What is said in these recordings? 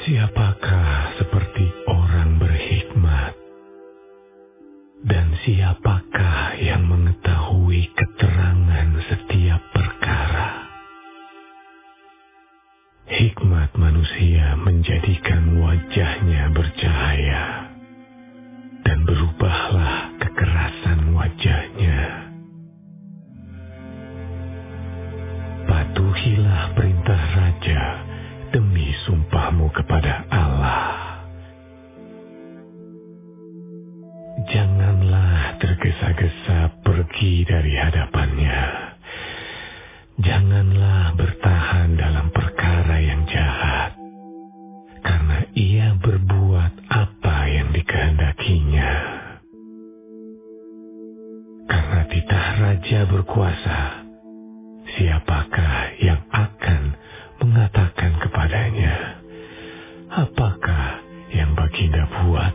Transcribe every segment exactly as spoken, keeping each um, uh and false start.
Siapakah seperti orang berhikmat? Dan siapakah yang mengetahui keterangan setiap perkara? Hikmat manusia menjadikan wajahnya bercahaya, dan berubahlah kekerasan wajahnya. Patuhilah perintah raja demi sumpahmu kepada Allah. Janganlah tergesa-gesa pergi dari hadapannya. Janganlah bertahan dalam perkara yang jahat, karena ia berbuat apa yang dikehendakinya. Karena titah raja berkuasa, siapakah yang akan mengatakan kepadanya, apakah yang baginda buat?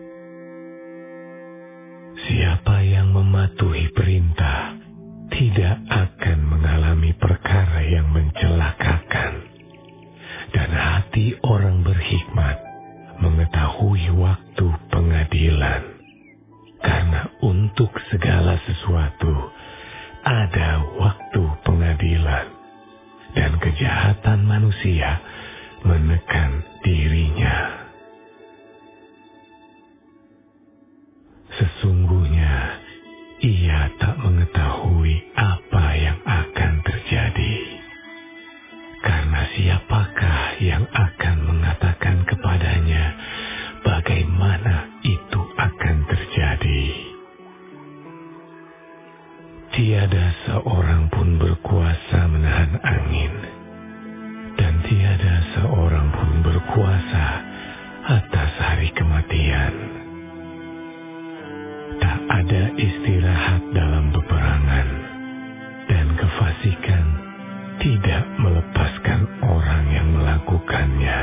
Siapa yang mematuhi perintah tidak akan mengalami perkara yang mencelakakan. Dan hati orang berhikmat mengetahui waktu pengadilan. Karena untuk segala sesuatu ada waktu pengadilan. Dan kejahatan manusia menekan dirinya. Sesungguhnya ia tak mengetahui apa yang akan terjadi. Karena siapakah yang akan mengatakan kepadanya bagaimana itu akan terjadi? Tiada seorang pun berkuasa menahan angin, dan tiada seorang pun berkuasa atas hari kematian. Tak ada istirahat dalam peperangan, dan kefasikan tidak melepaskan orang yang melakukannya.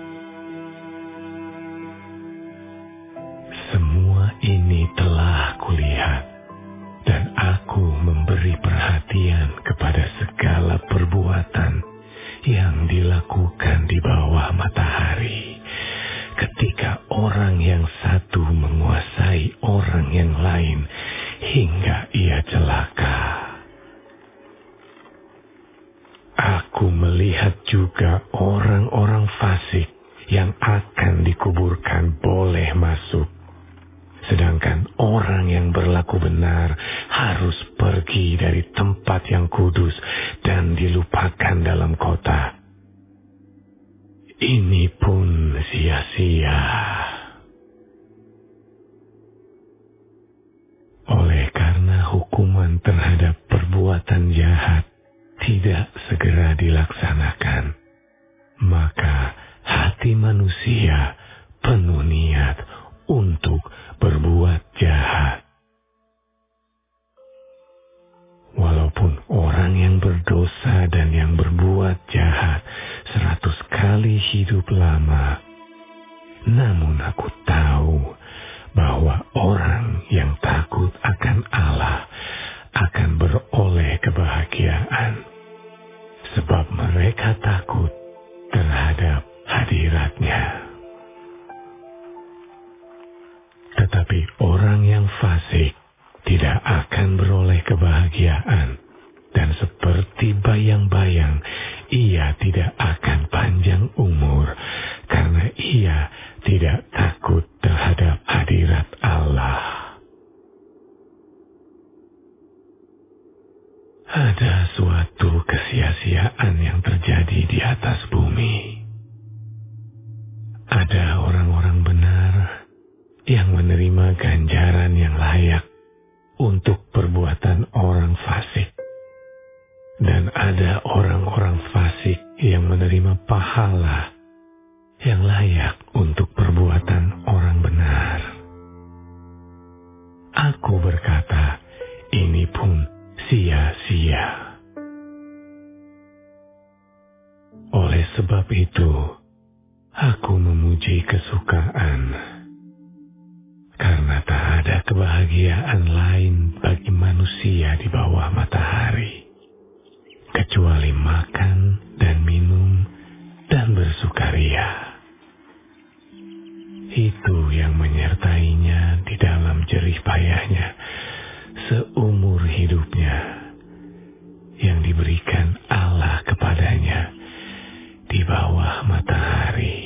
Semua ini telah kulihat, dan aku memberi perhatian kepada segala perbuatan yang dilakukan di bawah matahari. Ketika orang yang satu menguasai orang yang lain hingga ia celaka. Aku melihat juga orang-orang fasik yang akan dikuburkan boleh masuk. Sedangkan orang yang berlaku benar harus pergi dari tempat yang kudus dan dilupakan dalam kota. Ini pun sia-sia. Oleh karena hukuman terhadap perbuatan jahat tidak segera dilaksanakan, maka hati manusia penuh niat untuk berbuat jahat. Walaupun orang yang berdosa dan yang berbuat jahat seratus kali hidup lama, namun aku tahu bahwa orang yang takut akan Allah akan beroleh kebahagiaan, sebab mereka takut terhadap hadirat-Nya. Tetapi orang yang fasik tidak akan beroleh kebahagiaan, dan seperti bayang-bayang ia tidak akan panjang umur, karena ia tidak takut terhadap hadirat Allah. Ada suatu kesia-siaan yang terjadi di atas bumi. Ada orang-orang benar yang menerima ganjaran yang layak untuk perbuatan orang fasik. Dan ada orang-orang fasik yang menerima pahala yang layak untuk perbuatan orang benar. Aku berkata, ini pun sia-sia. Oleh sebab itu, aku memuji kesukaan. Karena tak ada kebahagiaan lain bagi manusia di bawah matahari, kecuali makan dan minum dan bersukaria. Itu yang menyertainya di dalam jerih payahnya seumur hidupnya, yang diberikan Allah kepadanya di bawah matahari.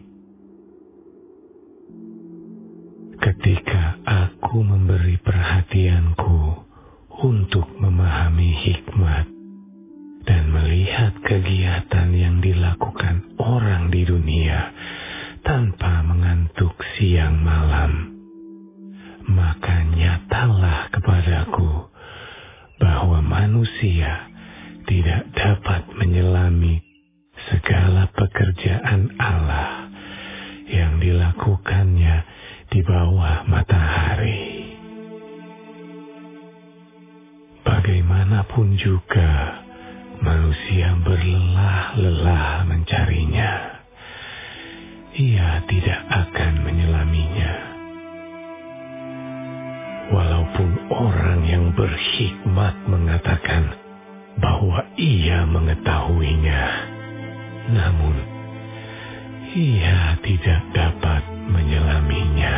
Ketika aku memberi perhatianku untuk memahami hikmat dan melihat kegiatan yang dilakukan orang di dunia tanpa mengantuk siang malam, maka nyatalah kepadaku bahwa manusia tidak dapat menyelami segala pekerjaan Allah yang dilakukannya di bawah matahari. Bagaimanapun juga manusia berlelah-lelah mencarinya, ia tidak akan menyelaminya. Walaupun orang yang berhikmat mengatakan bahwa ia mengetahuinya, namun ia tidak dapat menyelaminya.